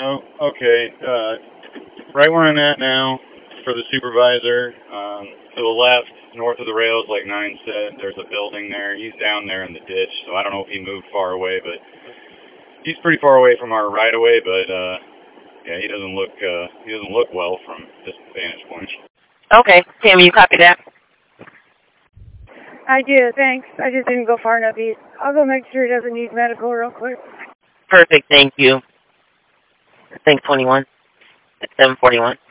Oh, okay. Right where I'm at now, for the supervisor, to the left, north of the rails, like Nine said, there's a building there. He's down there in the ditch, so I don't know if he moved far away, but he's pretty far away from our right of way. But yeah, he doesn't look well from this vantage point. Okay, Tammy, you copy that? I do, thanks. I just didn't go far enough east. I'll go make sure he doesn't need medical real quick. Perfect, thank you. Thanks, 21. At 7:41.